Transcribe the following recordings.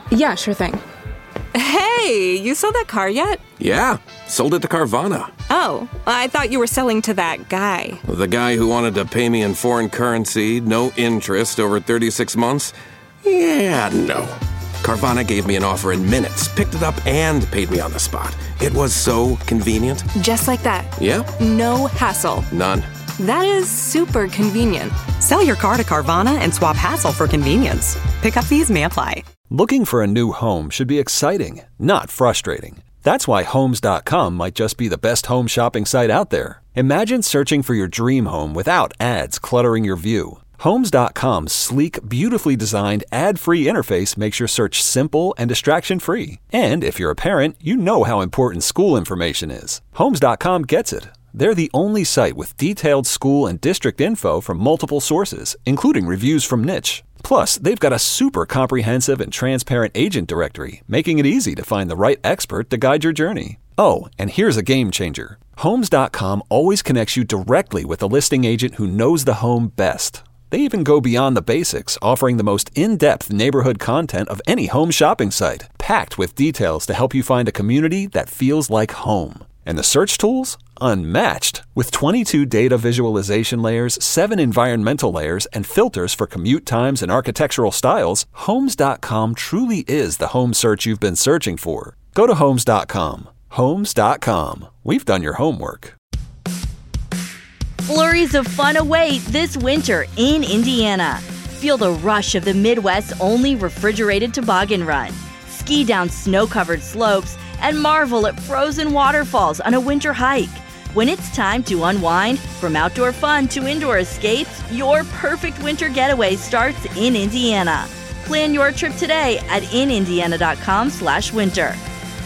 Yeah, sure thing. Hey, you sold that car yet? Yeah, sold it to Carvana. Oh, I thought you were selling to that guy. The guy who wanted to pay me in foreign currency, no interest, over 36 months? Yeah, no. Carvana gave me an offer in minutes, picked it up, and paid me on the spot. It was so convenient. Just like that. Yeah? No hassle. None. That is super convenient. Sell your car to Carvana and swap hassle for convenience. Pickup fees may apply. Looking for a new home should be exciting, not frustrating. That's why Homes.com might just be the best home shopping site out there. Imagine searching for your dream home without ads cluttering your view. Homes.com's sleek, beautifully designed, ad-free interface makes your search simple and distraction-free. And if you're a parent, you know how important school information is. Homes.com gets it. They're the only site with detailed school and district info from multiple sources, including reviews from Niche. Plus, they've got a super comprehensive and transparent agent directory, making it easy to find the right expert to guide your journey. Oh, and here's a game changer. Homes.com always connects you directly with a listing agent who knows the home best. They even go beyond the basics, offering the most in-depth neighborhood content of any home shopping site, packed with details to help you find a community that feels like home. And the search tools? Unmatched. With 22 data visualization layers, 7 environmental layers, and filters for commute times and architectural styles, Homes.com truly is the home search you've been searching for. Go to Homes.com. Homes.com. We've done your homework. Flurries of fun await this winter in Indiana. Feel the rush of the Midwest's only refrigerated toboggan run. Ski down snow-covered slopes and marvel at frozen waterfalls on a winter hike. When it's time to unwind, from outdoor fun to indoor escapes, your perfect winter getaway starts in Indiana. Plan your trip today at inindiana.com/winter.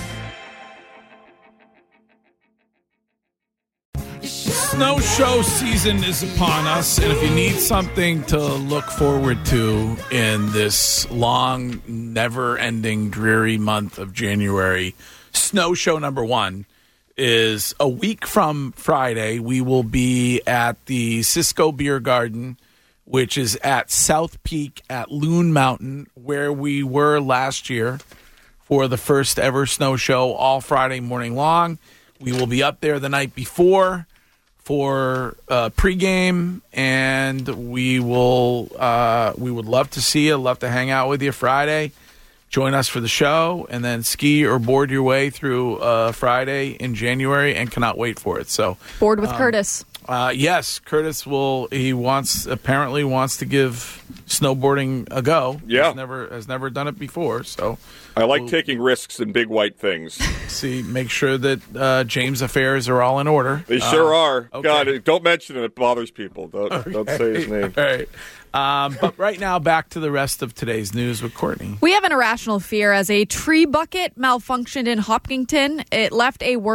Snow show season is upon us, and if you need something to look forward to in this long, never-ending, dreary month of January, Snow Show number 1 is a week from Friday. We will be at the Cisco Beer Garden, which is at South Peak at Loon Mountain, where we were last year for the first ever snow show all Friday morning long. We will be up there the night before for pregame, and we would love to see you, love to hang out with you Friday. Join us for the show, and then ski or board your way through Friday in January, and cannot wait for it. So Board with Curtis. Yes, Curtis apparently wants to give snowboarding a go. Yeah. Has never done it before, so I like taking risks in big white things. Make sure that James' affairs are all in order. They sure are. Okay. God, don't mention it. It bothers people. Don't say his name. All right. But right now, back to the rest of today's news with Courtney. We have an irrational fear as a tree bucket malfunctioned in Hopkinton. It left a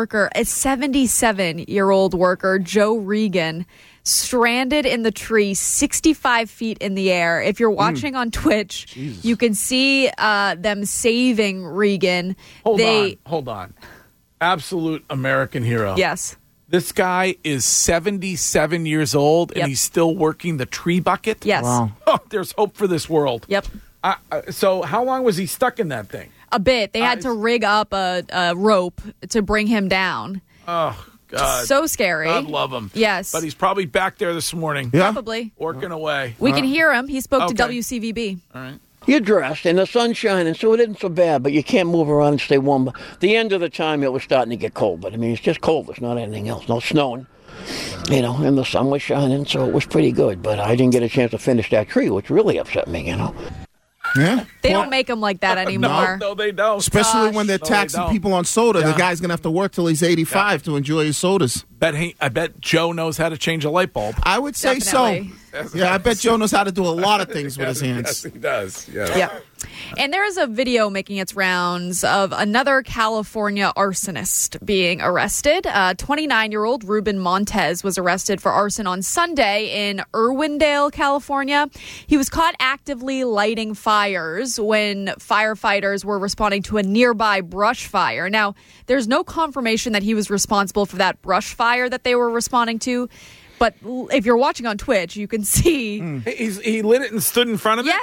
77-year-old worker, Joe Regan, stranded in the tree 65 feet in the air. If you're watching on Twitch, you can see them saving Regan. Hold on. Absolute American hero. Yes. This guy is 77 years old, and he's still working the tree bucket? Yes. Wow. Oh, there's hope for this world. Yep. So how long was he stuck in that thing? A bit. They had to rig up a rope to bring him down. Oh, God. So scary. God love him. Yes. But he's probably back there this morning. Yeah. Probably. Working away. We can hear him. He spoke to Okay. WCVB. All right. You're dressed and the sun's shining, so it isn't so bad, but you can't move around and stay warm. The end of the time, it was starting to get cold, but I mean, it's just cold. It's not anything else. No snowing, and the sun was shining, so it was pretty good. But I didn't get a chance to finish that tree, which really upset me, Yeah. They don't make them like that anymore. No, they don't. Especially when they're No, they taxing don't. people on soda. Yeah. The guy's going to have to work till he's 85 to enjoy his sodas. I bet Joe knows how to change a light bulb. I would say Definitely. so. Yeah, I bet Joe knows how to do a lot of things with his hands. Yes, he does. Yes. Yeah. And there is a video making its rounds of another California arsonist being arrested. 29-year-old Ruben Montez was arrested for arson on Sunday in Irwindale, California. He was caught actively lighting fires when firefighters were responding to a nearby brush fire. Now, there's no confirmation that he was responsible for that brush fire that they were responding to. But if you're watching on Twitch, you can see. He lit it and stood in front of it? Yes.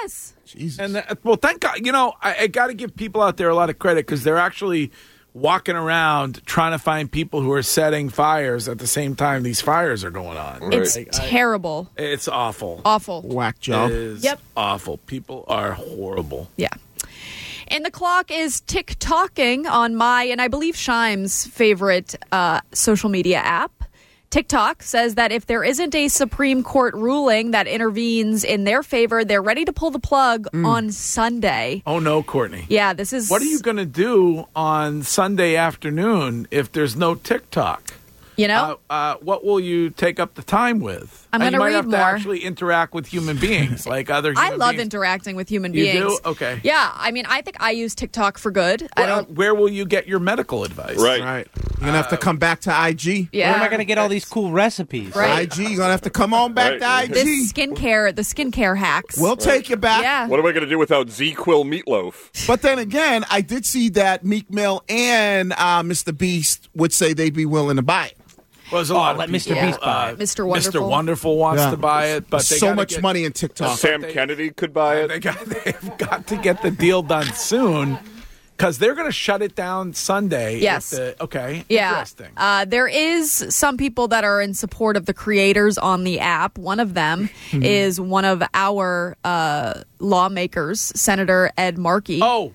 Jesus. And thank God. I got to give people out there a lot of credit because they're actually walking around trying to find people who are setting fires at the same time these fires are going on. It's terrible. It's awful. Awful. Whack job. It is awful. People are horrible. Yeah. And the clock is tick-tocking on my, and I believe Shime's favorite social media app. TikTok says that if there isn't a Supreme Court ruling that intervenes in their favor, they're ready to pull the plug on Sunday. Oh, no, Courtney. Yeah, this is... What are you going to do on Sunday afternoon if there's no TikTok? You know? What will you take up the time with? I'm going to read more. You might have to actually interact with human beings, like other human beings. I love interacting with human beings. beings. You do? Okay. Yeah, I mean, I think I use TikTok for good. Where will you get your medical advice? Right. You're going to have to come back to IG. Yeah. Where am I going to get all these cool recipes? Right. IG, you're going to have to come on back to IG. The skincare hacks. We'll take you back. Yeah. What am I going to do without Z-Quil meatloaf? But then again, I did see that Meek Mill and Mr. Beast would say they'd be willing to buy it. Well, there's a lot let of people. Mr. Beast buy it. Mr. Wonderful. Mr. Wonderful wants to buy it, but they so gotta much money in TikTok. Sam Kennedy could buy it. They've got to get the deal done soon because they're going to shut it down Sunday. Yes. Okay. Yeah. Interesting. There is some people that are in support of the creators on the app. One of them is one of our lawmakers, Senator Ed Markey. Oh,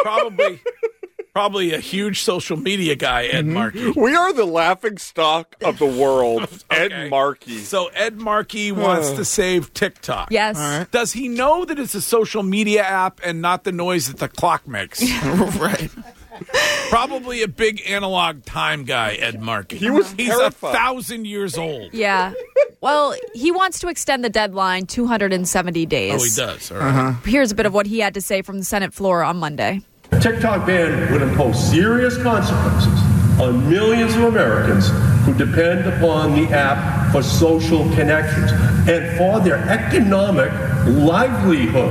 probably a huge social media guy, Ed Markey. We are the laughing stock of the world, Ed Markey. So Ed Markey wants to save TikTok. Yes. right. Does he know that it's a social media app and not the noise that the clock makes? Right. Probably a big analog time guy, Ed Markey. He's terrified. 1,000 years old. Yeah. Well, he wants to extend the deadline 270 days. Oh, he does. All right. Here's a bit of what he had to say from the Senate floor on Monday. A TikTok ban would impose serious consequences on millions of Americans who depend upon the app for social connections and for their economic livelihood.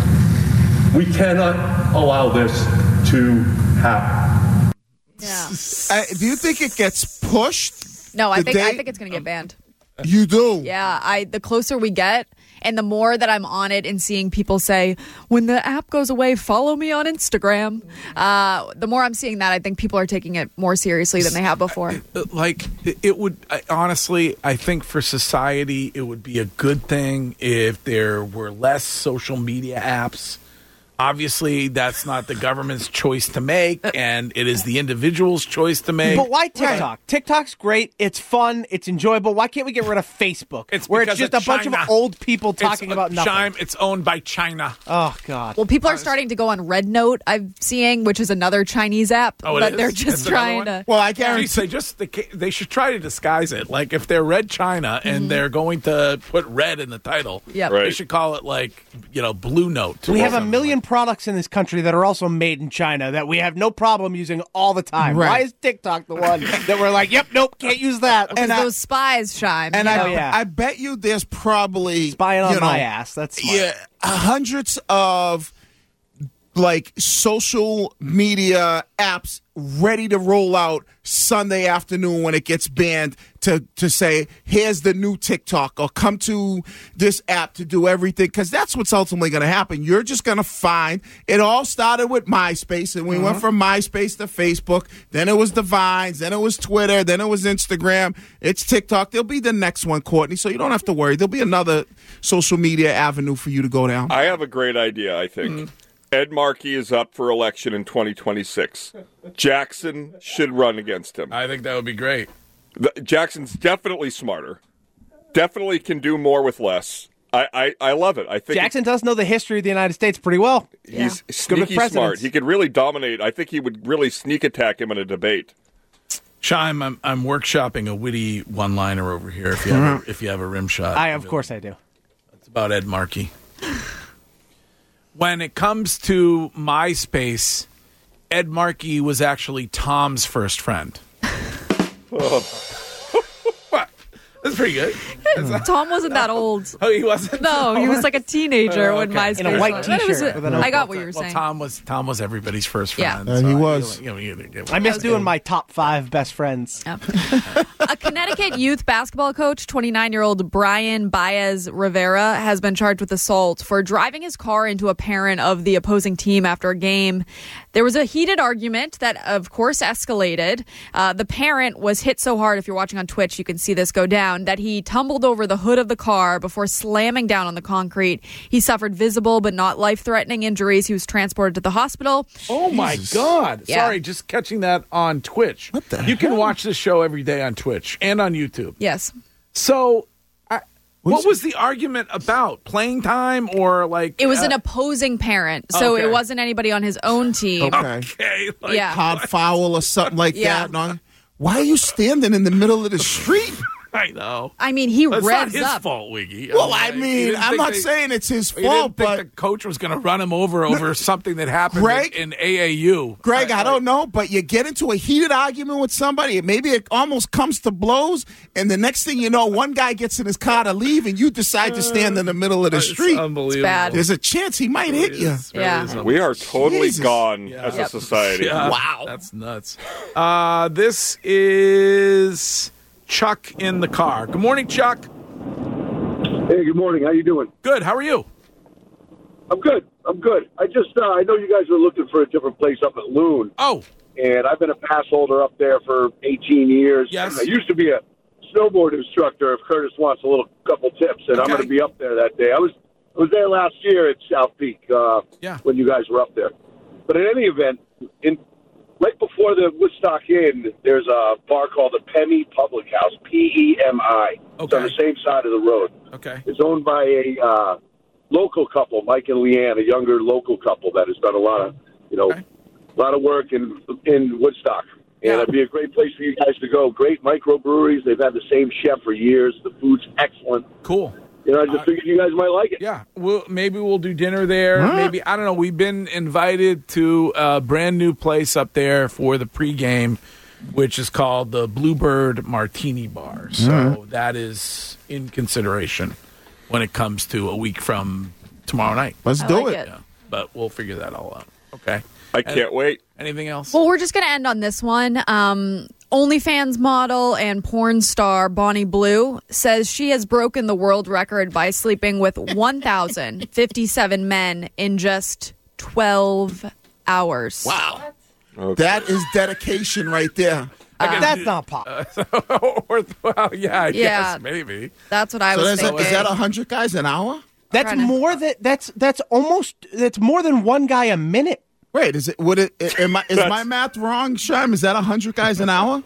We cannot allow this to happen. Yeah. Do you think it gets pushed? No, I think today? it's going to get banned. You do? Yeah, the closer we get and the more that I'm on it and seeing people say, when the app goes away, follow me on Instagram. The more I'm seeing that, I think people are taking it more seriously than they have before. Honestly, I think for society, it would be a good thing if there were less social media apps. Obviously, that's not the government's choice to make, and it is the individual's choice to make. But why TikTok? Right. TikTok's great. It's fun. It's enjoyable. Why can't we get rid of Facebook? Where it's just a bunch of old people talking about nothing. It's owned by China. Oh, God. Well, people are starting to go on Red Note, I'm seeing, which is another Chinese app. Oh, but they're just trying to... Well, I guarantee... They should try to disguise it. Like, if they're Red China and they're going to put red in the title, they should call it, Blue Note. We have a million products in this country that are also made in China that we have no problem using all the time. Right. Why is TikTok the one that we're like, nope, can't use that? And those spies, Shime. And I bet you there's probably... Spying on my ass. That's smart. Yeah, hundreds of social media apps ready to roll out Sunday afternoon when it gets banned to say, here's the new TikTok, or come to this app to do everything, because that's what's ultimately going to happen. You're just going to find it all started with MySpace, and we went from MySpace to Facebook, then it was the Vines, then it was Twitter, then it was Instagram, it's TikTok. There'll be the next one, Courtney, so you don't have to worry. There'll be another social media avenue for you to go down. I have a great idea, I think. Ed Markey is up for election in 2026. Jackson should run against him. I think that would be great. Jackson's definitely smarter. Definitely can do more with less. I love it. I think Jackson does know the history of the United States pretty well. He's sneaky smart. He could really dominate. I think he would really sneak attack him in a debate. Shime, I'm workshopping a witty one-liner over here. If you have a rim shot, Of course I do. It's about Ed Markey. When it comes to MySpace, Ed Markey was actually Tom's first friend. What? That's pretty good. Tom wasn't that old. Oh, he wasn't? No, he was like a teenager when MySpace. In a white was- T-shirt. I got what you were saying. Tom was everybody's first Yeah. friend. He was. I miss doing my top 5 best friends. Yep. A Connecticut youth basketball coach, 29-year-old Brian Baez Rivera, has been charged with assault for driving his car into a parent of the opposing team after a game. There was a heated argument that, of course, escalated. The parent was hit so hard, if you're watching on Twitch, you can see this go down, that he tumbled over the hood of the car before slamming down on the concrete. He suffered visible but not life-threatening injuries. He was transported to the hospital. Oh, my God. Yeah. Sorry, just catching that on Twitch. What the You can hell? watch this show every day on Twitch and on YouTube. Yes. So, what was the argument about? Playing time or like... It was an opposing parent, so Okay. it wasn't anybody on his own team. Okay. Like, Yeah. Hard foul or something like Yeah. that. No? Why are you standing in the middle of the street? I know. I mean, he That's not revs his up. fault, Wiggy. Well, I he mean, didn't I'm think not they- saying it's his He fault, didn't think but the coach was going to run him over something that happened Greg? in AAU. Greg, I don't know, but you get into a heated argument with somebody, maybe it almost comes to blows, and the next thing you know, one guy gets in his car to leave, and you decide to stand in the middle of the street. Unbelievable. It's bad. There's a chance he might hit you. Yeah. We are totally Jesus. gone as a society. Yeah, Wow. That's nuts. This is Chuck in the car. Good morning, Chuck. Hey, good morning. How you doing? Good. How are you? I'm good. I just, I know you guys are looking for a different place up at Loon. Oh. And I've been a pass holder up there for 18 years. Yes. I used to be a snowboard instructor if Curtis wants a couple tips, and I'm going to be up there that day. I was there last year at South Peak when you guys were up there. But in any event, right before the Woodstock Inn, there's a bar called the Pemi Public House, P-E-M-I. It's on the same side of the road. Okay. It's owned by a local couple, Mike and Leanne, a younger local couple that has done a lot of, a lot of work in Woodstock. And it'd be a great place for you guys to go. Great microbreweries. They've had the same chef for years. The food's excellent. Cool. I just figured you guys might like it. Yeah. Maybe we'll do dinner there. Huh? Maybe, I don't know. We've been invited to a brand new place up there for the pregame, which is called the Bluebird Martini Bar. So that is in consideration when it comes to a week from tomorrow night. Let's do it. Yeah. But we'll figure that all out. Okay. I can't wait. Anything else? Well, we're just going to end on this one. OnlyFans model and porn star Bonnie Blue says she has broken the world record by sleeping with 1,057 men in just 12 hours. Wow. That is dedication right there. That's not pop. Well, yeah, I Yeah. guess maybe. That's what I So was there's thinking. is that 100 guys an hour? That's more than that's more than one guy a minute. Wait, is my math wrong, Sharm? Is that 100 guys an hour?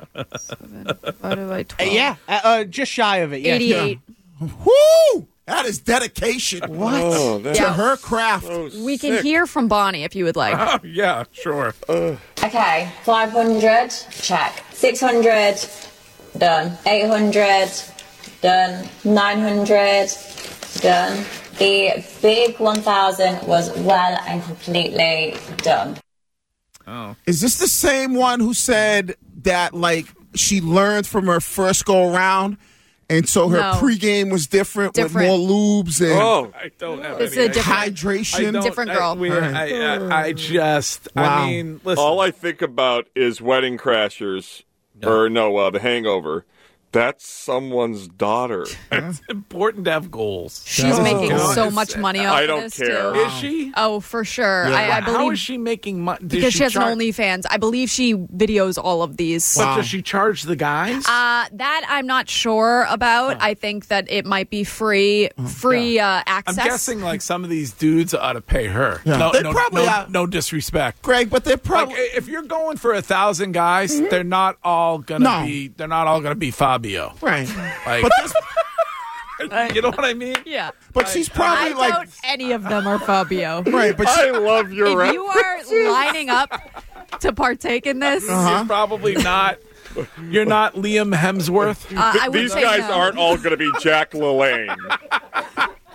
Yeah, just shy of it. Yeah. 88. Woo! That is dedication. What? Oh, that's to her craft. We can hear from Bonnie if you would like. Oh, yeah, sure. Okay, 500, check. 600, done. 800, done. 900, done. The big 1,000 was well and completely done. Oh. Is this the same one who said that, like, she learned from her first go around, and so her No. pregame was different with Different. more lubes and I don't have It's any a different- hydration? I don't- different girl. I just, Wow. I mean, listen. All I think about is Wedding Crashers, The Hangover. That's someone's daughter. It's important to have goals. She's making so much money off I of don't this, care. too. Is she? Oh, for sure. Yeah. I believe How is she making money? because she has an OnlyFans. I believe she videos all of these. But does she charge the guys? That I'm not sure about. I think that it might be free access. I'm guessing like some of these dudes ought to pay her. Yeah. No, They probably are. no disrespect. Greg, but they're Like, probably if you're going for 1,000 guys, they're not all gonna No. be. They're not all gonna be Fabio. right. Like, But this, you know what I mean? Yeah. but she's probably I like doubt any of them are Fabio. right. But I love your If you are lining up to partake in this, You're probably not. You're not Liam Hemsworth. I would These say guys no. aren't all going to be Jack LaLanne.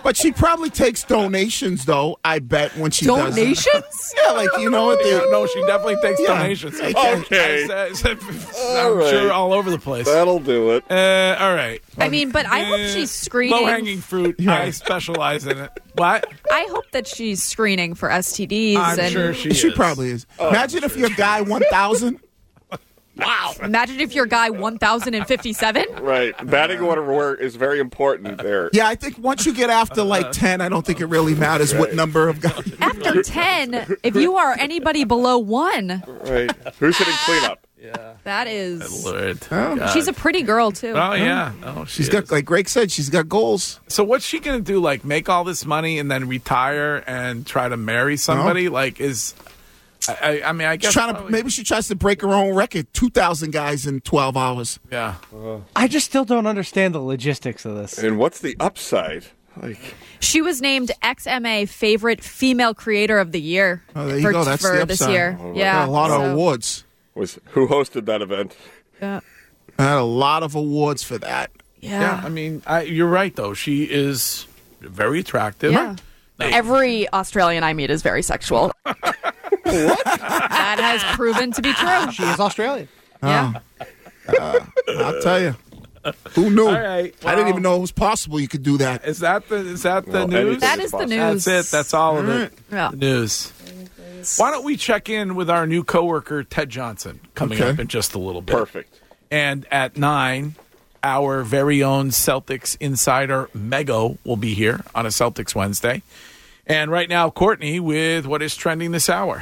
But she probably takes donations, though, I bet, when she does it. Donations? Yeah, like, you know what? No, she definitely takes donations. Okay. I'm right. sure all over the place. That'll do it. All right. I mean, but I hope she's screening. Low-hanging fruit. I specialize in it. What? I hope that she's screening for STDs. I'm sure she is. She probably is. Imagine if your guy 1,000. Wow. Imagine if your guy 1,057. Right. Batting order is very important there. Yeah, I think once you get after like 10, I don't think it really matters what number of guys. After 10, if you are anybody below 1. Right. Who's hitting cleanup? Yeah. That is. Lord. She's a pretty girl, too. Oh, yeah. Oh, She's got, like Greg said, she's got goals. So what's she going to do? Like, make all this money and then retire and try to marry somebody? No. Like, I mean, I guess maybe she tries to break her own record, 2,000 guys in 12 hours. Yeah. I just still don't understand the logistics of this. And what's the upside? She was named XMA Favorite Female Creator of the Year there you go. That's the this upside. year. Oh, Yeah. a lot of awards. Who hosted that event? Yeah. I had a lot of awards for that. Yeah. I mean, you're right, though. She is very attractive. Yeah. Every Australian I meet is very sexual. What? That has proven to be true. She is Australian. Yeah. I'll tell you. Who knew? All right, I didn't even know it was possible you could do that. Is that the news? That is the news. That's it. That's all of it. Yeah. The news. Why don't we check in with our new coworker, Ted Johnson, coming up in just a little bit. Perfect. And at 9, our very own Celtics insider, Mego, will be here on a Celtics Wednesday. And right now, Courtney with what is trending this hour.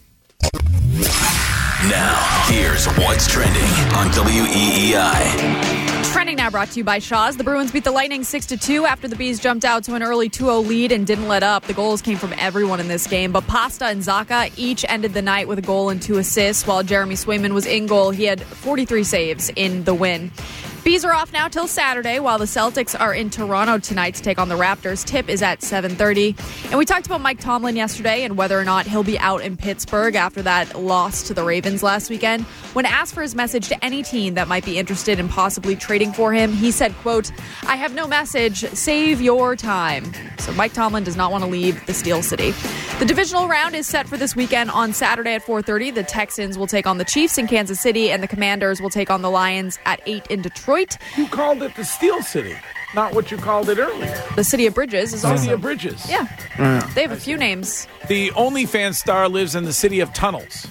Now, here's what's trending on WEEI. Trending now brought to you by Shaw's. The Bruins beat the Lightning 6-2 after the Bees jumped out to an early 2-0 lead and didn't let up. The goals came from everyone in this game, but Pasta and Zaka each ended the night with a goal and 2 assists, while Jeremy Swayman was in goal. He had 43 saves in the win. Bees are off now till Saturday, while the Celtics are in Toronto tonight to take on the Raptors. Tip is at 7:30. And we talked about Mike Tomlin yesterday and whether or not he'll be out in Pittsburgh after that loss to the Ravens last weekend. When asked for his message to any team that might be interested in possibly trading for him, he said, quote, "I have no message. Save your time." So Mike Tomlin does not want to leave the Steel City. The divisional round is set for this weekend on Saturday at 4:30. The Texans will take on the Chiefs in Kansas City, and the Commanders will take on the Lions at 8 in Detroit. You called it the Steel City, not what you called it earlier. The City of Bridges is also. City of Bridges. Yeah. They have a few names. The OnlyFans star lives in the city of tunnels.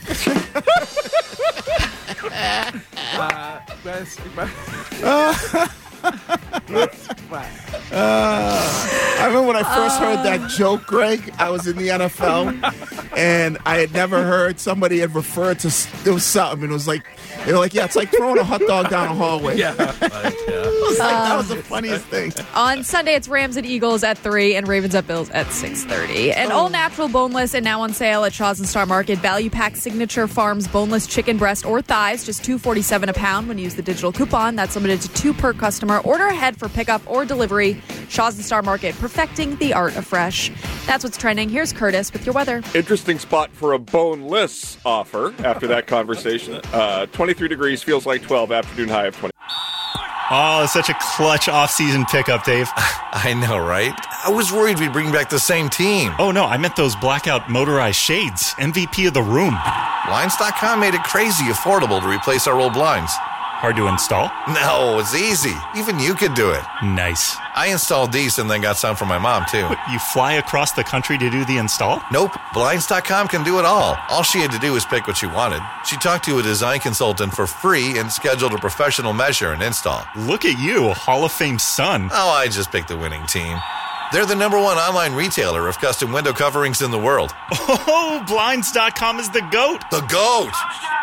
I remember when I first heard that joke, Greg, I was in the NFL, and I had never heard somebody had referred to, there was something, and it was like, they were like, yeah, it's like throwing a hot dog down a hallway. Yeah. That was the funniest thing. On Sunday, it's Rams at Eagles at 3 and Ravens at Bills at 6:30. And all natural, boneless, and now on sale at Shaw's and Star Market. Value Pack Signature Farms boneless chicken breast or thighs, just $2.47 a pound when you use the digital coupon. That's limited to 2 per customer. Order ahead for pickup or delivery. Shaw's and Star Market, perfecting the art of fresh. That's what's trending. Here's Curtis with your weather. Interesting spot for a boneless offer after that conversation. 23 degrees, feels like 12, afternoon high of 20. Oh, such a clutch off-season pickup, Dave. I know, right? I was worried we'd bring back the same team. Oh, no, I meant those blackout motorized shades. MVP of the room. Blinds.com made it crazy affordable to replace our old blinds. Hard to install? No, it's easy. Even you could do it. Nice. I installed these and then got some for my mom, too. What, you fly across the country to do the install? Nope. Blinds.com can do it all. All she had to do was pick what she wanted. She talked to a design consultant for free and scheduled a professional measure and install. Look at you, a Hall of Fame son. Oh, I just picked the winning team. They're the #1 online retailer of custom window coverings in the world. Oh, Blinds.com is the GOAT. The GOAT!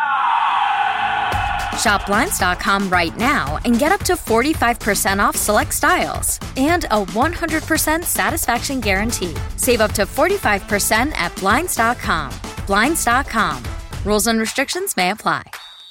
Shop Blinds.com right now and get up to 45% off select styles and a 100% satisfaction guarantee. Save up to 45% at Blinds.com. Blinds.com. Rules and restrictions may apply.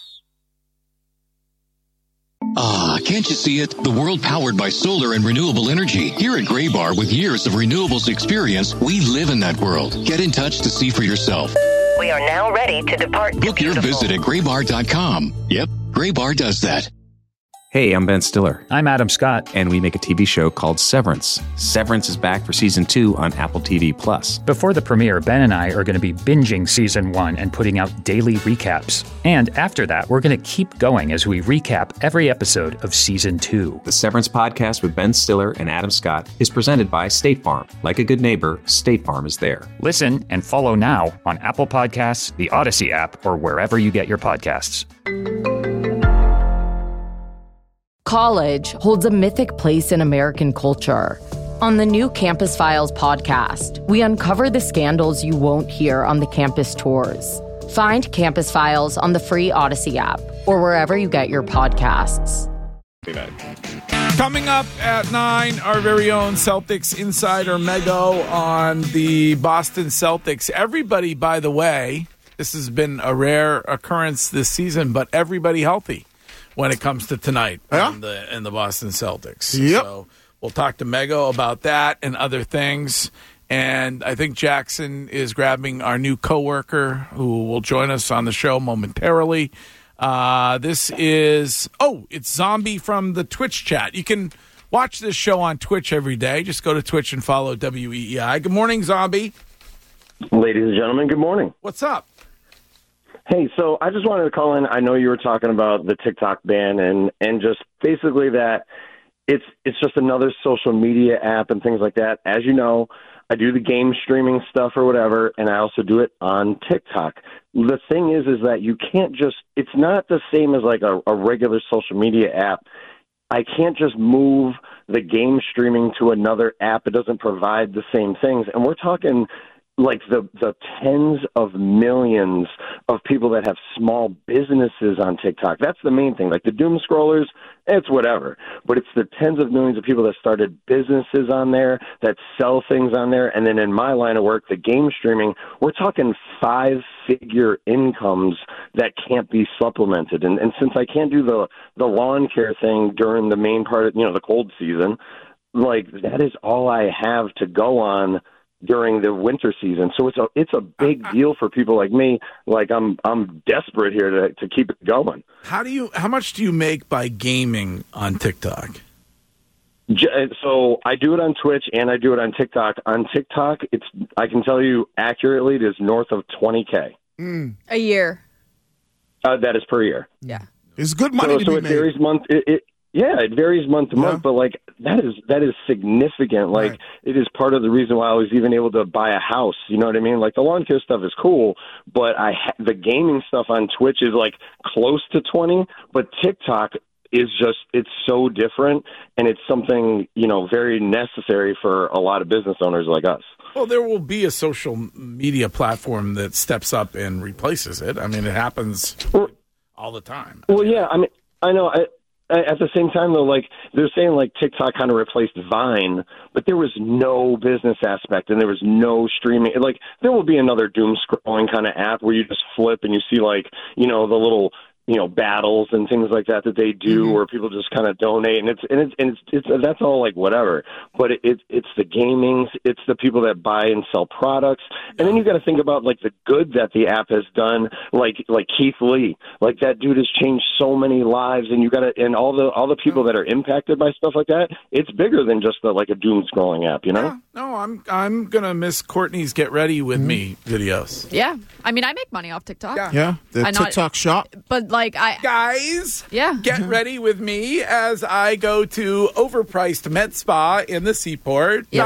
Ah, can't you see it? The world powered by solar and renewable energy. Here at Graybar, with years of renewables experience, we live in that world. Get in touch to see for yourself. We are now ready to depart. Book your visit at graybar.com. Yep, Graybar does that. Hey, I'm Ben Stiller. I'm Adam Scott. And we make a TV show called Severance. Severance is back for Season 2 on Apple TV+. Before the premiere, Ben and I are going to be binging Season 1 and putting out daily recaps. And after that, we're going to keep going as we recap every episode of Season 2. The Severance podcast with Ben Stiller and Adam Scott is presented by State Farm. Like a good neighbor, State Farm is there. Listen and follow now on Apple Podcasts, the Odyssey app, or wherever you get your podcasts. College holds a mythic place in American culture. On the new Campus Files podcast, we uncover the scandals you won't hear on the campus tours. Find Campus Files on the free Odyssey app or wherever you get your podcasts. Coming up at 9, our very own Celtics insider Mego on the Boston Celtics. Everybody, by the way, this has been a rare occurrence this season, but everybody healthy when it comes to tonight in the Boston Celtics. Yep. So we'll talk to Mego about that and other things. And I think Jackson is grabbing our new coworker who will join us on the show momentarily. This is, it's Zombie from the Twitch chat. You can watch this show on Twitch every day. Just go to Twitch and follow WEEI. Good morning, Zombie. Ladies and gentlemen, good morning. What's up? Hey, so I just wanted to call in. I know you were talking about the TikTok ban and just basically that it's just another social media app and things like that. As you know, I do the game streaming stuff or whatever, and I also do it on TikTok. The thing is that you can't just – it's not the same as like a regular social media app. I can't just move the game streaming to another app. It doesn't provide the same things. And we're talking – like the tens of millions of people that have small businesses on TikTok. That's the main thing. Like the doom scrollers, it's whatever. But it's the tens of millions of people that started businesses on there, that sell things on there. And then in my line of work, the game streaming, we're talking 5-figure incomes that can't be supplemented. And since I can't do the lawn care thing during the main part of, the cold season, like that is all I have to go on during the winter season. So it's a big deal for people like me. Like I'm desperate here to keep it going. How much do you make by gaming on TikTok? So I do it on Twitch and I do it on TikTok. On TikTok, I can tell you accurately, it is north of $20K a year. That is per year. Yeah, it's good money to be made. It varies month. It varies month to month, but like that is significant. Like it is part of the reason why I was even able to buy a house. You know what I mean? Like the lawn care stuff is cool, but the gaming stuff on Twitch is like close to 20, but TikTok is it's so different, and it's something very necessary for a lot of business owners like us. Well, there will be a social media platform that steps up and replaces it. I mean, it happens all the time. Well, yeah, I mean, I know. At the same time, though, like they're saying, like TikTok kind of replaced Vine, but there was no business aspect and there was no streaming. Like there will be another doom scrolling kind of app where you just flip and you see like the little battles and things like that they do, where people just kind of donate, and it's that's all like whatever. But it's the gaming, it's the people that buy and sell products, and then you got to think about like the good that the app has done, like Keith Lee, like that dude has changed so many lives, and and all the people that are impacted by stuff like that. It's bigger than just like a doom scrolling app, Yeah. No, I'm gonna miss Courtney's Get Ready With Me videos. Yeah, I mean I make money off TikTok. Yeah, the TikTok shop. But guys, get ready with me as I go to overpriced med spa in the Seaport. Yeah.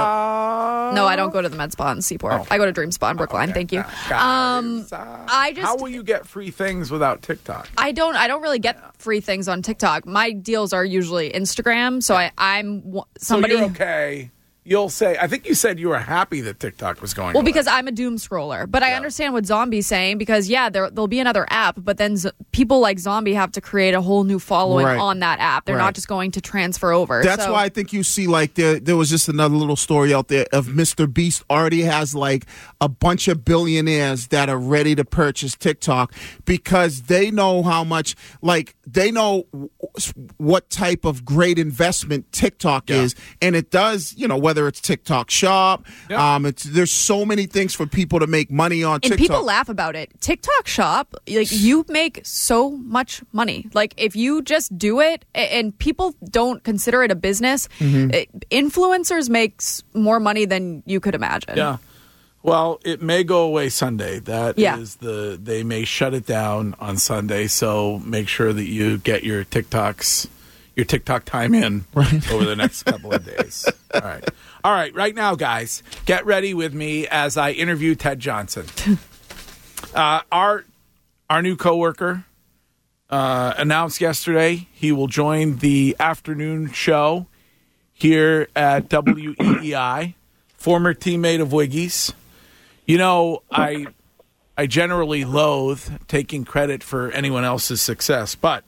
No, I don't go to the med spa in the Seaport. I go to Dream Spa in Brookline. Thank you. Guys, how will you get free things without TikTok? I don't really get free things on TikTok. My deals are usually Instagram. So I'm somebody. So you're okay. You'll say, I think you said you were happy that TikTok was going away. Because I'm a doom scroller. But I understand what Zombie's saying because, there'll be another app, but then people like Zombie have to create a whole new following on that app. They're not just going to transfer over. That's why I think you see, like, there was just another little story out there of Mr. Beast already has, like, a bunch of billionaires that are ready to purchase TikTok because they know how much, like, they know what type of great investment TikTok is. And it does, whether whether it's TikTok Shop. There's so many things for people to make money on TikTok. And people laugh about it. TikTok Shop, like, you make so much money. Like, if you just do it, and people don't consider it a business, influencers makes more money than you could imagine. Yeah. Well, it may go away Sunday. They may shut it down on Sunday. So make sure that you get your TikTok time in over the next couple of days. All right. Right now, guys, get ready with me as I interview Ted Johnson. Our new coworker announced yesterday he will join the afternoon show here at WEEI. Former teammate of Wiggy's. You know, I generally loathe taking credit for anyone else's success, but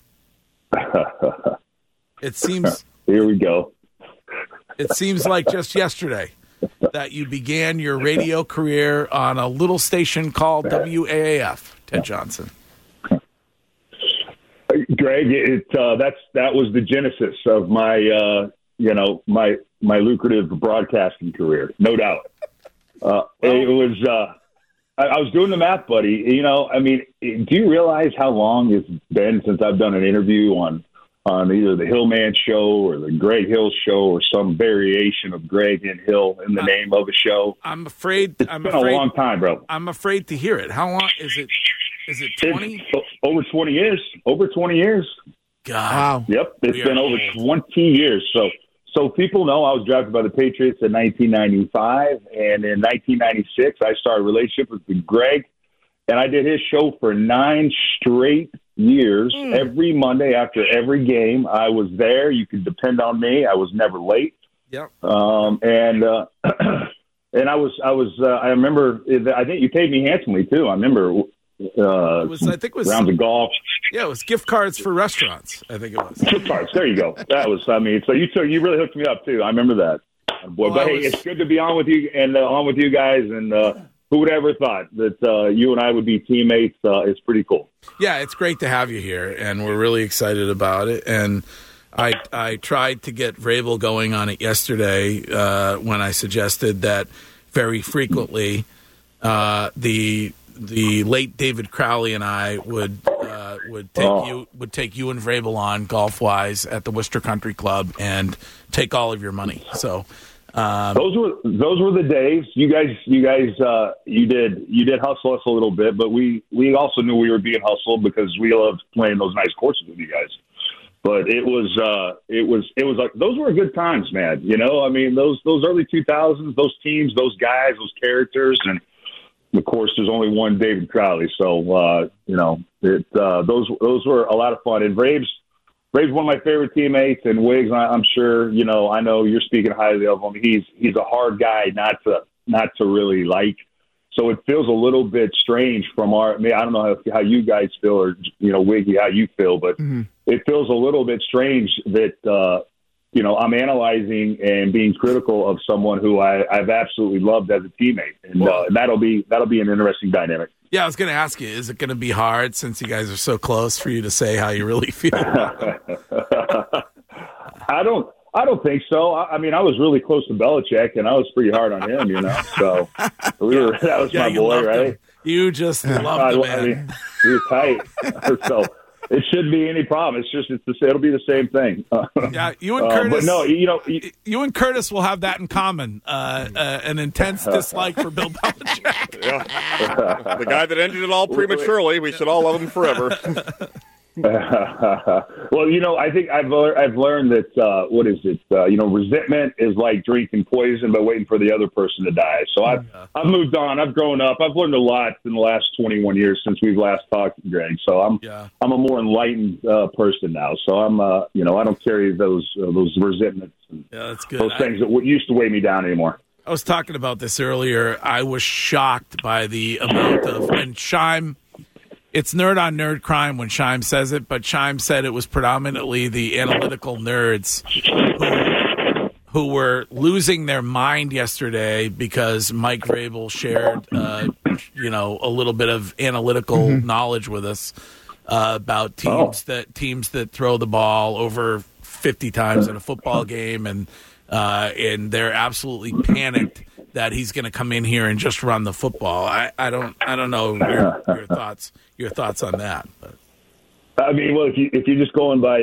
it seems... Here we go. It seems like just yesterday that you began your radio career on a little station called WAAF, Ted Johnson. Greg, that was the genesis of my my lucrative broadcasting career, no doubt. It was. I was doing the math, buddy. You know, I mean, do you realize how long it's been since I've done an interview on either the Hillman Show or the Greg Hill Show or some variation of Greg and Hill in the name of a show? I'm afraid it's been a long time, bro. I'm afraid to hear it. How long is it? Is it 20? Over 20 years. Over 20 years. God. Wow. Yep. It's been over 20 years. So people know I was drafted by the Patriots in 1995, and in 1996 I started a relationship with Greg, and I did his show for 9 straight years. Every Monday after every game, I was there. You could depend on me. I was never late. Yep. And I remember. I think you paid me handsomely too. I remember. I think it was rounds of golf. Yeah, it was gift cards for restaurants. I think it was gift cards. There you go. That was. I mean, so you really hooked me up too. I remember that. Boy, but hey, it's good to be on with you and on with you guys. And who would ever thought that you and I would be teammates? It's pretty cool. Yeah, it's great to have you here, and we're really excited about it. And I tried to get Vrabel going on it yesterday when I suggested that very frequently the late David Crowley and I would take you and Vrabel on golf wise at the Worcester Country Club and take all of your money. So those were the days. You guys you did hustle us a little bit, but we also knew we were being hustled because we loved playing those nice courses with you guys. But it was like those were good times, man. You know, I mean those early 2000s, those teams, those guys, those characters, and of course, there's only one David Crowley, so those were a lot of fun. And Braves one of my favorite teammates, and Wiggs, I know you're speaking highly of him. He's a hard guy not to really like. So it feels a little bit strange I don't know how you guys feel, or Wiggy, how you feel, but it feels a little bit strange that. I'm analyzing and being critical of someone who I've absolutely loved as a teammate, and that'll be an interesting dynamic. Yeah, I was going to ask you, is it going to be hard since you guys are so close for you to say how you really feel? I don't think so. I mean, I was really close to Belichick, and I was pretty hard on him, So that was my boy, right? Him. You just loved him, man. I mean, he was tight, so. It shouldn't be any problem. It'll be the same thing. Yeah, you and Curtis. But no, you and Curtis will have that in common. An intense dislike for Bill Belichick. Yeah. The guy that ended it all prematurely. We should all love him forever. Well, I think I've learned that resentment is like drinking poison but waiting for the other person to die. So I've moved on. I've grown up. I've learned a lot in the last 21 years since we've last talked, Greg. So I'm a more enlightened person now. So I'm I don't carry those resentments and that's good. Those things that used to weigh me down anymore. I was talking about this earlier. I was shocked by the amount of when Scheim. It's nerd on nerd crime when Scheim says it, but Scheim said it was predominantly the analytical nerds who were losing their mind yesterday because Mike Vrabel shared, a little bit of analytical knowledge with us about teams that throw the ball over 50 times in a football game, and and they're absolutely panicked that he's going to come in here and just run the football. I don't know your thoughts on that. But. I mean, well, if you're just going by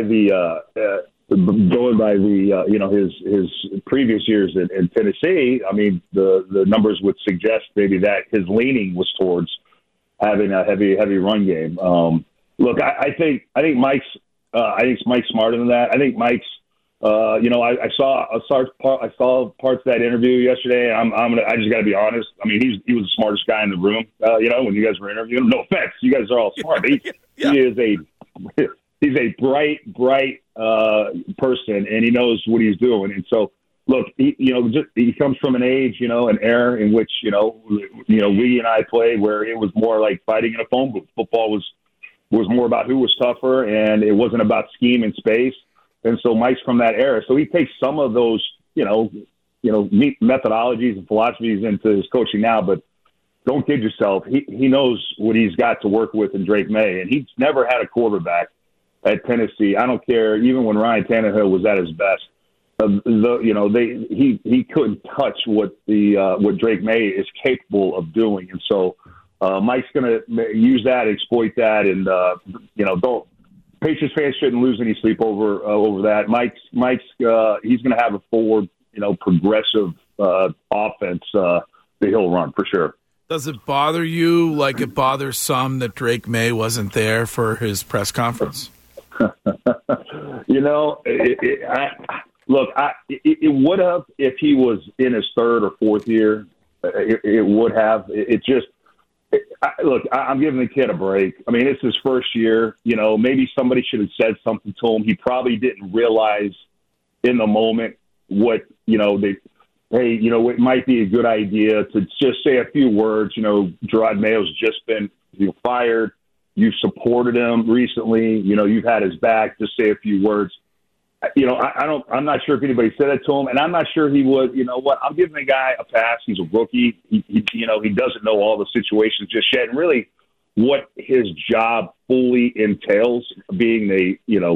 his previous years in Tennessee, I mean, the numbers would suggest maybe that his leaning was towards having a heavy run game. Look, I think Mike's smarter than that. I think Mike's. I saw parts of that interview yesterday. I just got to be honest. I mean, he was the smartest guy in the room. When you guys were interviewing him. No offense, you guys are all smart. He's a bright person, and he knows what he's doing. And so, look, he comes from an age, an era in which we and I played where it was more like fighting in a phone booth. Football was more about who was tougher, and it wasn't about scheme and space. And so Mike's from that era. So he takes some of those, neat methodologies and philosophies into his coaching now, but don't kid yourself. He knows what he's got to work with in Drake May, and he's never had a quarterback at Tennessee. I don't care, even when Ryan Tannehill was at his best. He couldn't touch what Drake May is capable of doing. And so Mike's going to use that, exploit that, and don't. Patriots fans shouldn't lose any sleep over that. Mike's he's going to have a forward, progressive offense that he'll run for sure. Does it bother you like it bothers some that Drake May wasn't there for his press conference? It would have if he was in his third or fourth year. It would have. I'm giving the kid a break. I mean, it's his first year. Maybe somebody should have said something to him. He probably didn't realize in the moment what, it might be a good idea to just say a few words. Gerard Mayo's just been fired. You've supported him recently. You've had his back. Just say a few words. I'm not sure if anybody said that to him, and I'm not sure he would. You know what? I'm giving the guy a pass. He's a rookie. He doesn't know all the situations just yet, and really what his job fully entails, being the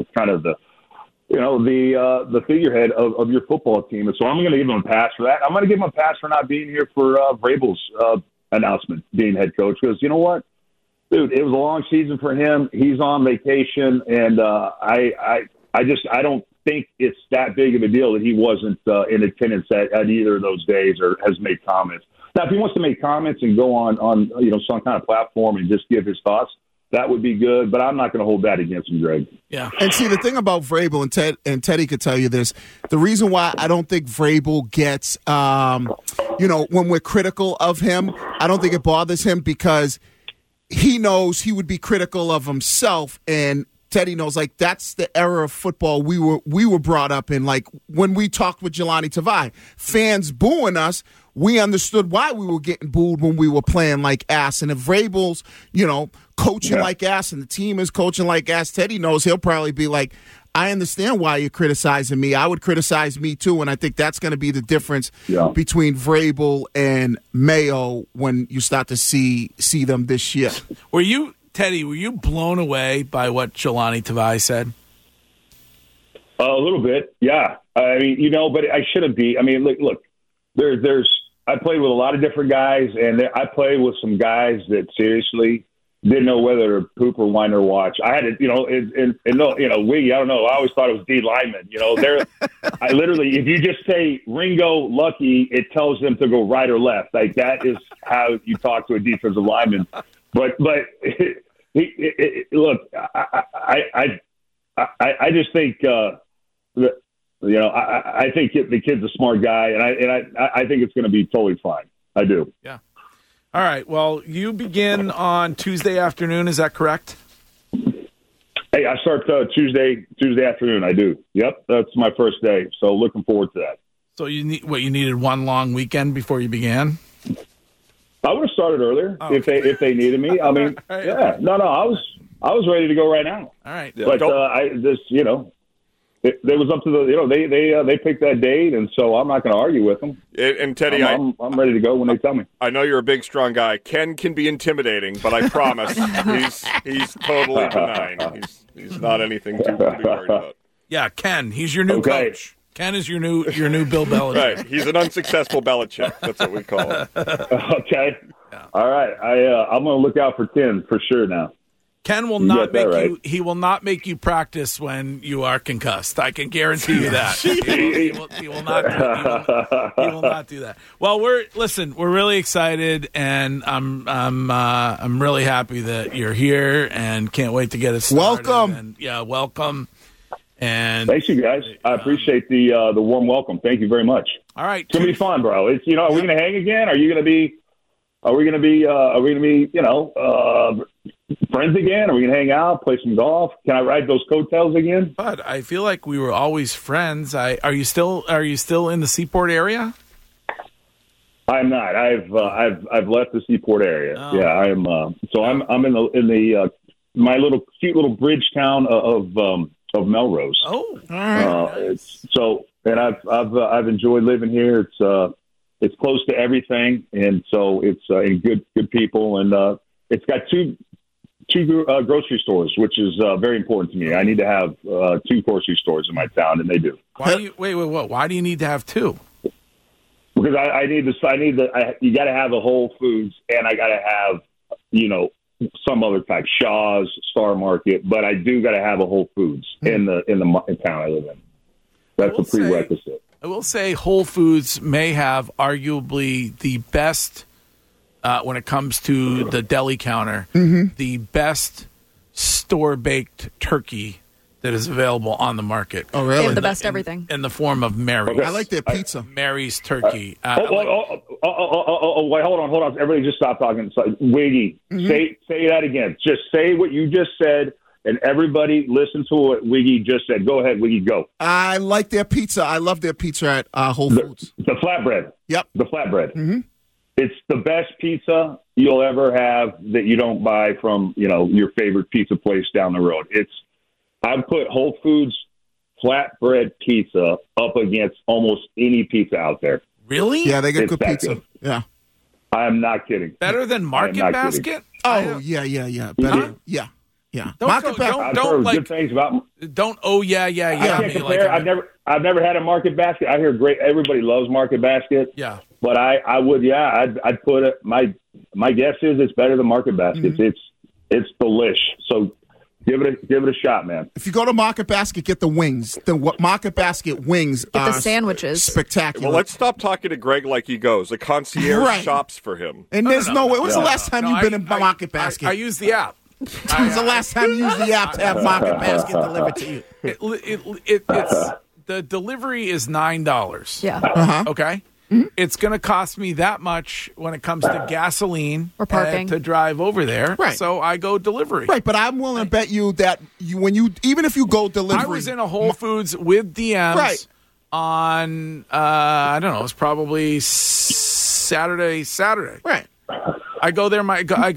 figurehead of your football team. And so I'm going to give him a pass for that. I'm going to give him a pass for not being here for Vrabel's announcement, being head coach, because you know what? Dude, it was a long season for him. He's on vacation, and I don't think it's that big of a deal that he wasn't in attendance at either of those days or has made comments. Now, if he wants to make comments and go on some kind of platform and just give his thoughts, that would be good. But I'm not going to hold that against him, Greg. Yeah. And see, the thing about Vrabel, and Teddy could tell you this, the reason why I don't think Vrabel gets, when we're critical of him, I don't think it bothers him because he knows he would be critical of himself, and Teddy knows, like, that's the era of football we were brought up in. Like, when we talked with Jelani Tavai, fans booing us, we understood why we were getting booed when we were playing like ass. And if Vrabel's, coaching like ass and the team is coaching like ass, Teddy knows he'll probably be like, I understand why you're criticizing me. I would criticize me too, and I think that's going to be the difference between Vrabel and Mayo when you start to see them this year. Teddy, were you blown away by what Jelani Tavai said? A little bit, yeah. I mean, but I shouldn't be. I mean, look, I played with a lot of different guys, and I played with some guys that seriously didn't know whether to poop or whine or watch. I had to, I don't know. I always thought it was D linemen. I literally, if you just say Ringo Lucky, it tells them to go right or left. Like, that is how you talk to a defensive lineman. But look, I just think I think the kid's a smart guy, and I think it's going to be totally fine. I do. Yeah. All right. Well, you begin on Tuesday afternoon. Is that correct? Hey, I start Tuesday afternoon. I do. Yep, that's my first day. So looking forward to that. So you needed one long weekend before you began? I would have started earlier if they needed me. I mean, yeah. No, I was ready to go right now. All right. But it was up to they picked that date, and so I'm not going to argue with them. And Teddy, I'm ready to go when they tell me. I know you're a big, strong guy. Ken can be intimidating, but I promise he's totally benign. He's not anything to be worried about. Yeah, Ken, he's your new coach. Ken is your new Bill Belichick. Right. He's an unsuccessful Belichick. That's what we call him. Okay. Yeah. All right. I'm going to look out for Ken for sure now. Ken will not make you. He will not make you practice when you are concussed. I can guarantee you that. he will not. He will not do that. Well, we're really excited, and I'm really happy that you're here, and can't wait to get it started. Welcome. And, welcome. And thanks, you guys. I appreciate the warm welcome. Thank you very much. All right, it's gonna be fun, bro. It's are we gonna hang again? Are we gonna be friends again? Are we gonna hang out, play some golf? Can I ride those coattails again? But I feel like we were always friends. Are you still in the Seaport area? I'm not. I've left the Seaport area. Oh. Yeah, I am. So I'm in the my cute little bridge town of Melrose. Oh, nice. And I've enjoyed living here. It's close to everything, and so it's good people, and it's got two grocery stores, which is very important to me. I need to have 2 grocery stores in my town, and they do. Why do you what? Why do you need to have 2? Because you got to have a Whole Foods, and I got to have some other type, Shaw's, Star Market, but I do got to have a Whole Foods in the town I live in. That's a prerequisite. I will say Whole Foods may have arguably the best, when it comes to the deli counter, the best store-baked turkey that is available on the market. Oh, really? They have the best everything. In the form of Mary's. I like their pizza. Mary's turkey. Wait, hold on. Everybody just stop talking. Wiggy, say that again. Just say what you just said, and everybody listen to what Wiggy just said. Go ahead, Wiggy, go. I like their pizza. I love their pizza at Whole Foods. The flatbread. Yep. The flatbread. Mm-hmm. It's the best pizza you'll ever have that you don't buy from, your favorite pizza place down the road. I've put Whole Foods flatbread pizza up against almost any pizza out there. Really? Yeah, they get good pizza. Good. Yeah. I'm not kidding. Better than Market Basket? Kidding. Oh, yeah. Better. Yeah. Market Basket. Good things about. Don't. Oh, yeah. I can't compare. I've never had a Market Basket. I hear great. Everybody loves Market Basket. Yeah. But I would. Yeah. I'd put it. My guess is it's better than Market Basket. Mm-hmm. It's delish. So. Give it a shot, man. If you go to Market Basket, get the wings. The Market Basket wings. Get the sandwiches. Spectacular. Well, let's stop talking to Greg like he goes. The concierge shops for him. And there's no way. When's the last time you've been in Market Basket? I use the app. When's the last time you used the app to have Market Basket delivered to you? It's the delivery is $9. Yeah. Uh-huh. Okay. Mm-hmm. It's going to cost me that much when it comes to gasoline or parking to drive over there. Right. So I go delivery. Right, but I'm willing to bet you that even if you go delivery, I was in a Whole Foods with DMs on I don't know, it was probably Saturday. Right. I go there.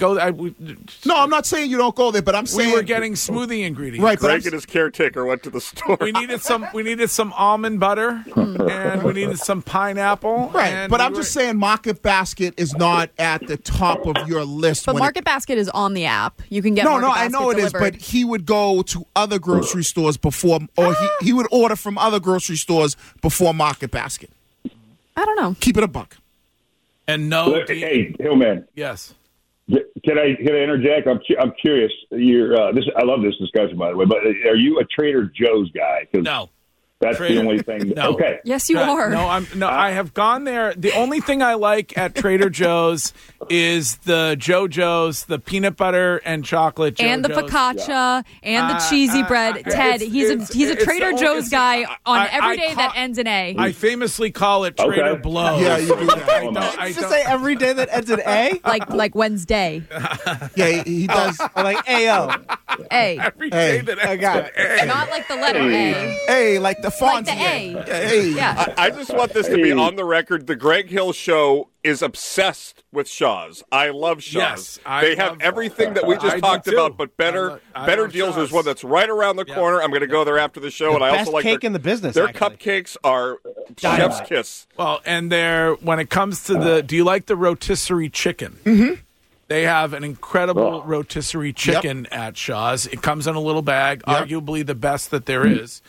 No, I'm not saying you don't go there, but I'm saying we were getting smoothie ingredients. Right, Greg and his caretaker went to the store. We needed some almond butter and we needed some pineapple. Right, but I'm just saying Market Basket is not at the top of your list. But Market Basket is on the app. You can get Market Basket I know it delivered. is, but he would go to other grocery stores before, or he would order from other grocery stores before Market Basket. I don't know. Keep it a buck. And no, hey, Hillman. Yes. Can I interject? I'm curious. I love this discussion, by the way. But are you a Trader Joe's guy? No. That's the only thing. No. Okay. Yes, you are. No, I have gone there. The only thing I like at Trader Joe's is the JoJo's, the peanut butter and chocolate JoJo's. And the focaccia and the cheesy bread. Ted, he's a Trader Joe's guy on every day that ends in A. I famously call it Trader Blow. Yeah, you do that. I don't say every day that ends in A? Like Wednesday. Yeah, he does. Or like A-O. A. Every day that ends in A. Not like the letter A. A, like the Fonzie. Like the A. Hey. Yeah. I just want this to be on the record. The Greg Hill Show is obsessed with Shaw's. I love Shaw's. Yes, they have everything that we just talked about, but better deals. There's one that's right around the corner. I'm going to go there after the show, and I also like cake in the business. Their cupcakes are chef's kiss. Well, and when it comes to do you like the rotisserie chicken? Mm-hmm. They have an incredible rotisserie chicken at Shaw's. It comes in a little bag, arguably the best that there is.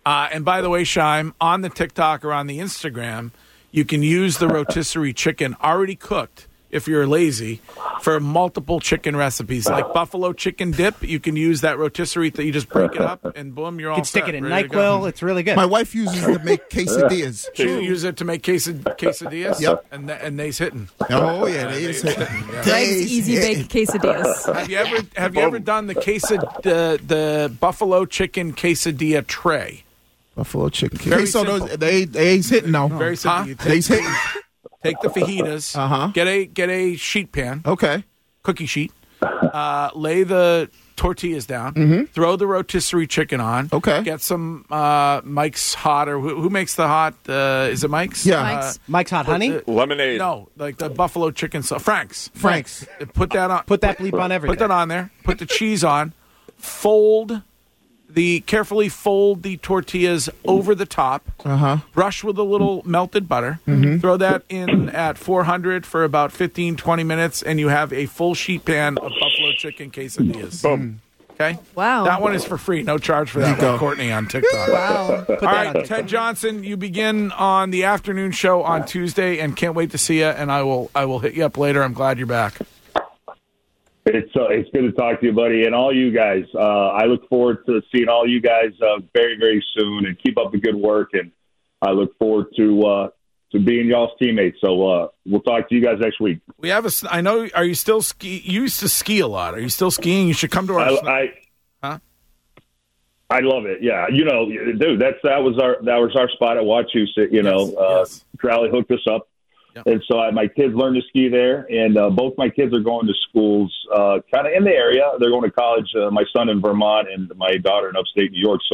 And by the way, Shime, on the TikTok or on the Instagram, you can use the rotisserie chicken already cooked, if you're lazy, for multiple chicken recipes. Like buffalo chicken dip, you can use that rotisserie that you just break it up, and boom, you're all set. You can stick it in ready to NyQuil. go. It's really good. My wife uses it to make quesadillas. You use it to make quesadillas? Yep. And they's hitting. Oh, yeah, they's hitting. Yeah. Greg's Easy Bake Quesadillas. Have you ever done the buffalo chicken quesadilla tray? Buffalo chicken. Very So simple. they's hitting now. Very simple. You They's hitting. Take the fajitas. Get a sheet pan. Okay. Cookie sheet. Lay the tortillas down. Throw the rotisserie chicken on. Okay. Get some Mike's Hot, or who makes the hot? Is it Mike's? Yeah. Mike's Hot Honey? Lemonade. No, like the buffalo chicken sauce. Frank's. Frank's. Put that on. Put that bleep on everything. Put that on there. Put the cheese on. Carefully fold the tortillas over the top. Brush with a little melted butter. Throw that in at 400 for about 15-20 minutes, and you have a full sheet pan of buffalo chicken quesadillas. Boom. Okay. Wow. That one is for free. No charge for that one. Courtney on TikTok. Wow. All right, Ted Johnson, you begin on the afternoon show on Tuesday, and can't wait to see you. And I will hit you up later. I'm glad you're back. It's good to talk to you, buddy, and all you guys. I look forward to seeing all you guys very, very soon, and keep up the good work. And I look forward to being y'all's teammates. So we'll talk to you guys next week. We have I know. Are you still ski? You used to ski a lot. Are you still skiing? You should come to our. I love it. Yeah, dude, that was our spot at Wachusett. Yes. Crowley hooked us up. Yep. And so my kids learned to ski there, and both my kids are going to schools kind of in the area. They're going to college, my son in Vermont and my daughter in upstate New York. So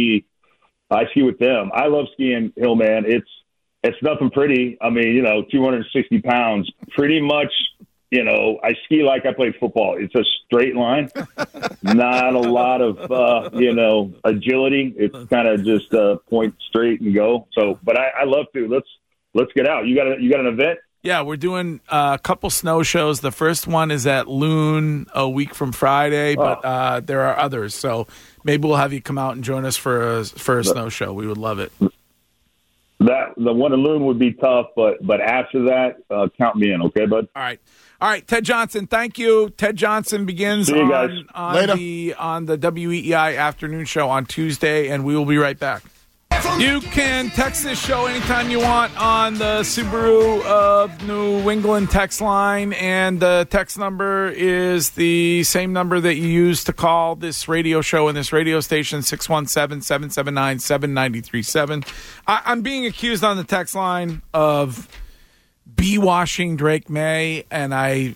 I ski with them. I love skiing, Hillman. It's nothing pretty. I mean, 260 pounds, pretty much, I ski like I played football. It's a straight line, not a lot of, agility. It's kind of just point straight and go. So, but I love to. Let's get out. You got an event? Yeah, we're doing a couple snow shows. The first one is at Loon a week from Friday, but there are others. So maybe we'll have you come out and join us for a snow show. We would love it. The one in Loon would be tough, but after that, count me in, okay, bud? All right, Ted Johnson, thank you. Ted Johnson begins on the WEEI afternoon show on Tuesday, and we will be right back. You can text this show anytime you want on the Subaru of New England text line, and the text number is the same number that you use to call this radio show and this radio station, 617-779-7937. I'm being accused on the text line of bee-washing Drake May, and I'm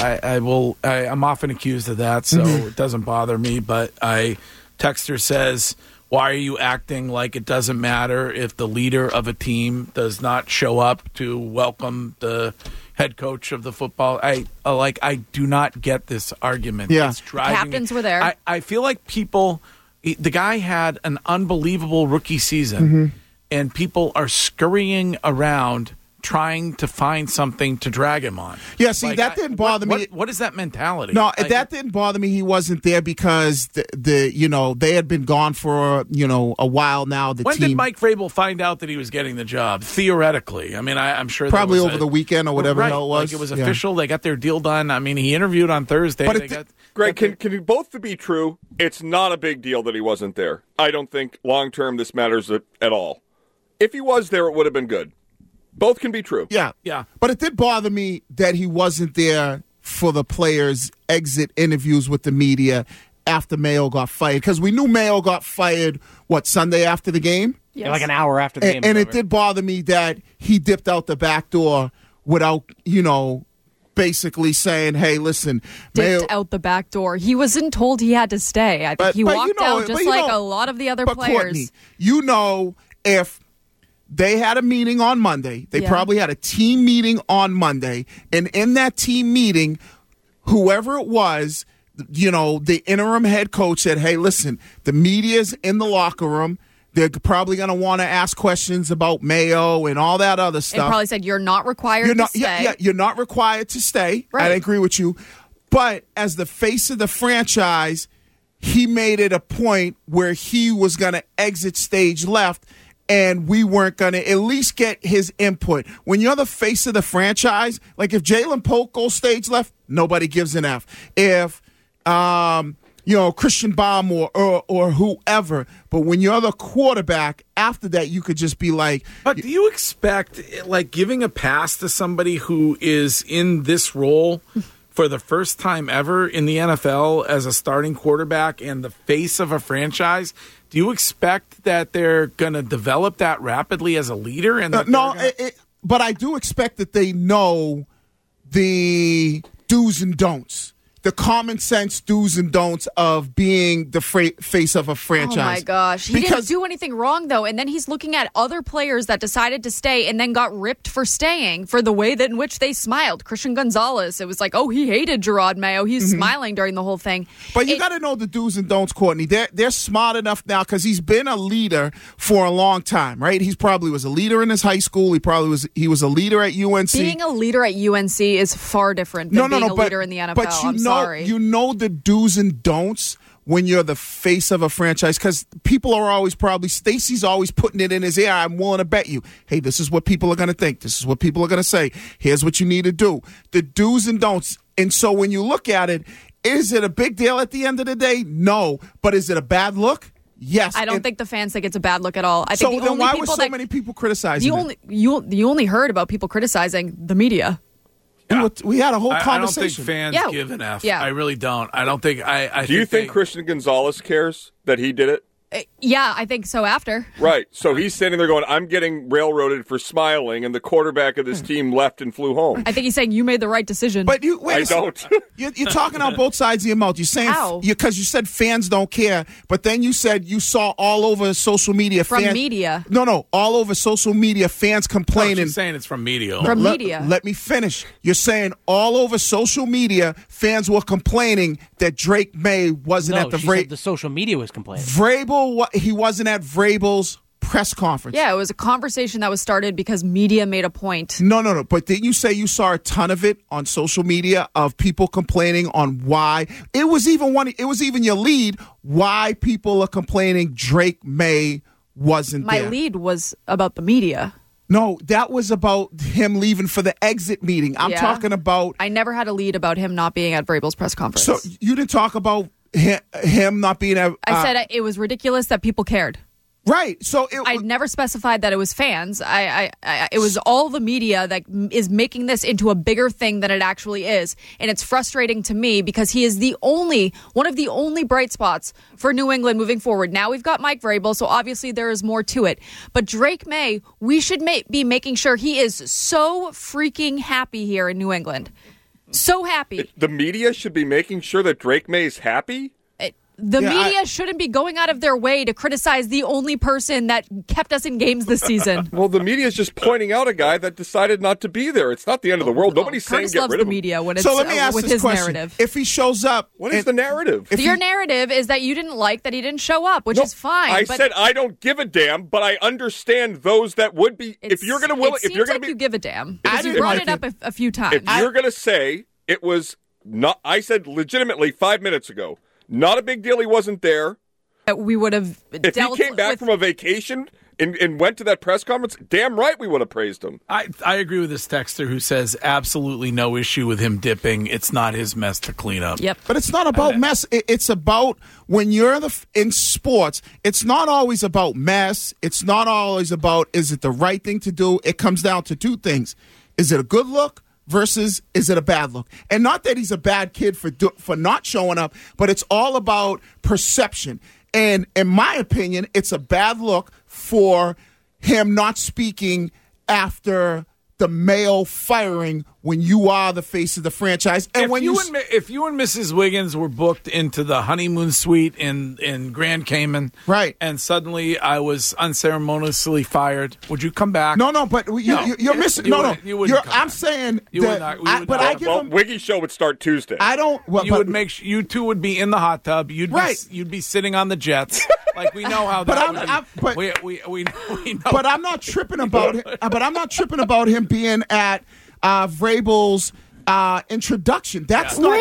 often accused of that, so it doesn't bother me, but texter says, why are you acting like it doesn't matter if the leader of a team does not show up to welcome the head coach of the football? I do not get this argument. Yeah. It's driving Captains were there. I feel like the guy had an unbelievable rookie season, and people are scurrying around trying to find something to drag him on. Yeah, see, that didn't bother me. What is that mentality? No, that didn't bother me. He wasn't there because they had been gone for a while now. When did Mike Vrabel find out that he was getting the job? Theoretically, I mean, I'm sure probably over the weekend or whatever the hell it was. Like it was official. They got their deal done. I mean, he interviewed on Thursday. Greg, can both be true? It's not a big deal that he wasn't there. I don't think long term this matters at all. If he was there, it would have been good. Both can be true. Yeah. But it did bother me that he wasn't there for the players' exit interviews with the media after Mayo got fired. Because we knew Mayo got fired, Sunday after the game? Yes. Yeah, like an hour after the game. And it did bother me that he dipped out the back door without, basically saying, hey, listen. Dipped out the back door. He wasn't told he had to stay. I think he walked out just like a lot of the other players. Courtney, if they had a meeting on Monday. They probably had a team meeting on Monday. And in that team meeting, whoever it was, the interim head coach said, hey, listen, the media's in the locker room. They're probably going to want to ask questions about Mayo and all that other stuff. And probably said, you're not required to stay. Yeah, you're not required to stay. Right. I agree with you. But as the face of the franchise, he made it a point where he was going to exit stage left, and we weren't going to at least get his input. When you're the face of the franchise, like if Jalen Polk goes stage left, nobody gives an F. If Christian Baum or whoever, but when you're the quarterback, after that you could just be like. But do you expect giving a pass to somebody who is in this role for the first time ever in the NFL as a starting quarterback and the face of a franchise? Do you expect that they're going to develop that rapidly as a leader? And but I do expect that they know the do's and don'ts. The common sense do's and don'ts of being the face of a franchise. Oh, my gosh. He didn't do anything wrong, though. And then he's looking at other players that decided to stay and then got ripped for staying for the way in which they smiled. Christian Gonzalez, it was like, oh, he hated Gerard Mayo. He's smiling during the whole thing. But you got to know the do's and don'ts, Courtney. They're smart enough now because he's been a leader for a long time, right? He probably was a leader in his high school. He was a leader at UNC. Being a leader at UNC is far different than being a leader in the NFL. But you know the do's and don'ts when you're the face of a franchise, because people are always Stacy's always putting it in his ear. I'm willing to bet you, hey, this is what people are going to think. This is what people are going to say. Here's what you need to do. The do's and don'ts. And so when you look at it, is it a big deal at the end of the day? No. But is it a bad look? Yes. I don't think the fans think it's a bad look at all. I think so then why were so many people criticizing it? You only heard about people criticizing the media. Yeah. We had a whole conversation. I don't think fans give an F. Yeah. I really don't. I don't think. Do you think Christian Gonzalez cares that he did it? Yeah, I think so after. Right. So he's sitting there going, I'm getting railroaded for smiling, and the quarterback of this team left and flew home. I think he's saying you made the right decision. But I don't. You're talking on both sides of your mouth. You're saying, because you said fans don't care, but then you said you saw all over social media. From media. No, all over social media, fans complaining. She's saying it's from media. From media. Let me finish. You're saying all over social media, fans were complaining that Drake May wasn't at the social media was complaining. Vrabel, he wasn't at Vrabel's press conference. Yeah, it was a conversation that was started because media made a point. No. But didn't you say you saw a ton of it on social media of people complaining on why? It was even your lead why people are complaining Drake May wasn't there. My lead was about the media. No, that was about him leaving for the exit meeting. I'm talking about... I never had a lead about him not being at Vrabel's press conference. So you didn't talk about him not being at... I said it was ridiculous that people cared. Right. So I never specified that it was fans. It was all the media that is making this into a bigger thing than it actually is. And it's frustrating to me because he is one of the only bright spots for New England moving forward. Now we've got Mike Vrabel, so obviously there is more to it. But Drake May, we should be making sure he is so freaking happy here in New England. So happy. The media should be making sure that Drake May is happy? The media shouldn't be going out of their way to criticize the only person that kept us in games this season. Well, the media is just pointing out a guy that decided not to be there. It's not the end of the world. Nobody's saying get rid of him. Media when it's let me ask with his question. Narrative. If he shows up, what is the narrative? Your narrative is that you didn't like that he didn't show up, which is fine. I said I don't give a damn, but I understand those that would be. If you're going to, if you're going to you give a damn. Because you brought it up a few times. If you're going to say it was not, I said legitimately 5 minutes ago. Not a big deal he wasn't there. We would have If he came back from a vacation and went to that press conference, damn right we would have praised him. I agree with this texter who says absolutely no issue with him dipping. It's not his mess to clean up. Yep. But it's not about mess. It's about when you're in sports, it's not always about mess. It's not always about is it the right thing to do. It comes down to two things. Is it a good look? Versus, is it a bad look? And not that he's a bad kid for not showing up, but it's all about perception. And in my opinion, it's a bad look for him not speaking after the Mayo firing when you are the face of the franchise. And if you and Mrs. Wiggins were booked into the honeymoon suite in Grand Cayman, right, and suddenly I was unceremoniously fired, would you come back? No, but you're missing. I'm saying Wiggy show would start Tuesday. I don't. Well, you would make sure you two would be in the hot tub. You'd be sitting on the jets. Like we know how that. We know. But I'm not tripping about it. But I'm not tripping about him being at Vrabel's introduction. That's not.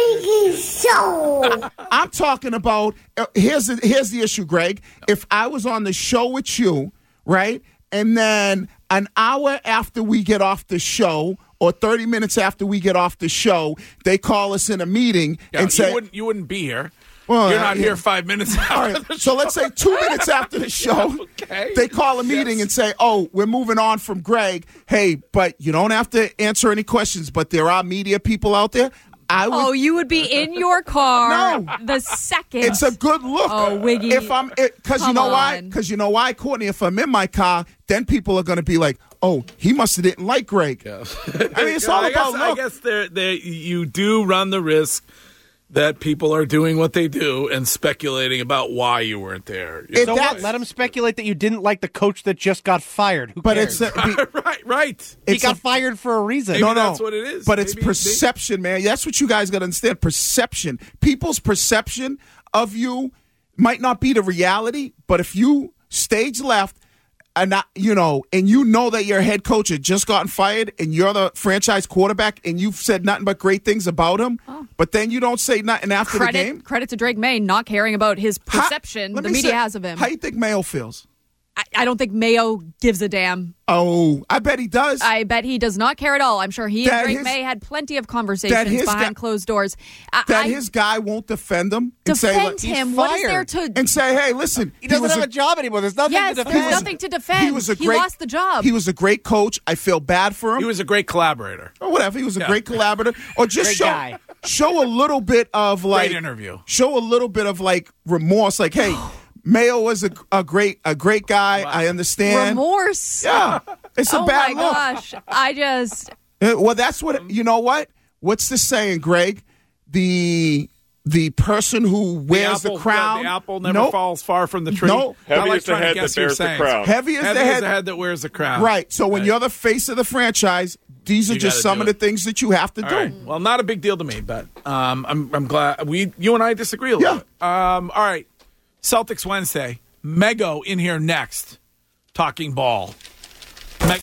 Show. I'm talking about. Here's the issue, Greg. If I was on the show with you, right, and then an hour after we get off the show, or 30 minutes after we get off the show, they call us in a meeting and say, you wouldn't be here. Well, you're not here 5 minutes after all right, the show. so let's say 2 minutes after the show, they call a meeting and say, oh, we're moving on from Greg. Hey, but you don't have to answer any questions, but there are media people out there. You would be in your car the second. It's a good look. Oh, Wiggy. Because you know why? Because you know why, Courtney? If I'm in my car, then people are going to be like, oh, he must have didn't like Greg. Yeah. I mean, it's all about look. I guess you do run the risk that people are doing what they do and speculating about why you weren't there. So what? Let them speculate that you didn't like the coach that just got fired. Who cares? Right. He got fired for a reason. Maybe that's what it is. But it's perception, man. That's what you guys got to understand. Perception. People's perception of you might not be the reality, but if you stage left, and you know that your head coach had just gotten fired and you're the franchise quarterback and you've said nothing but great things about him, but then you don't say nothing after the game. Credit to Drake May not caring about his perception the media has of him. How do you think Mayo feels? I don't think Mayo gives a damn. Oh, I bet he does. I bet he does not care at all. I'm sure he and Drake May had plenty of conversations behind closed doors. His guy won't defend him. Defend him. What is there to... And say, hey, listen. He doesn't have a job anymore. There's nothing to defend. There's nothing to defend. He lost the job. He was a great coach. I feel bad for him. He was a great collaborator. Or whatever. He was a great collaborator. Or just show a little bit of like... Great interview. Show a little bit of like remorse. Like, hey... Mayo was a great guy. I understand. Remorse. Yeah, it's a bad look. Oh my gosh! I just. Well, that's what you know. What? What's the saying, Greg? The person who wears the crown. The apple never falls far from the tree. No, heavy is the head that bears the crown. Heavy is the head that wears the crown. Right. So when you're the face of the franchise, these are just some of the things that you have to do. Right. Well, not a big deal to me, but I'm glad you and I disagree a little bit. All right. Celtics Wednesday. Mego in here next, talking ball.